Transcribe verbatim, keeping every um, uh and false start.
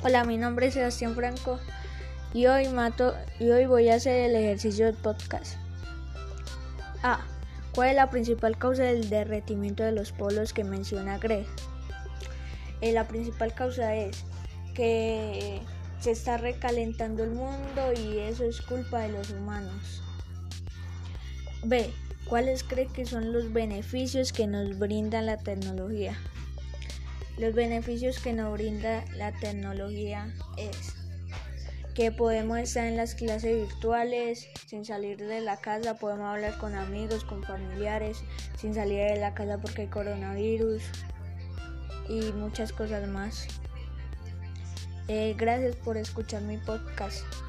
Hola, mi nombre es Sebastián Franco y hoy, mato, y hoy voy a hacer el ejercicio del podcast. A. ¿Cuál es la principal causa del derretimiento de los polos que menciona Greg? Eh, la principal causa es que se está recalentando el mundo y eso es culpa de los humanos. B. ¿Cuáles cree que son los beneficios que nos brinda la tecnología? Los beneficios que nos brinda la tecnología es que podemos estar en las clases virtuales sin salir de la casa, podemos hablar con amigos, con familiares, sin salir de la casa porque hay coronavirus y muchas cosas más. Eh, gracias por escuchar mi podcast.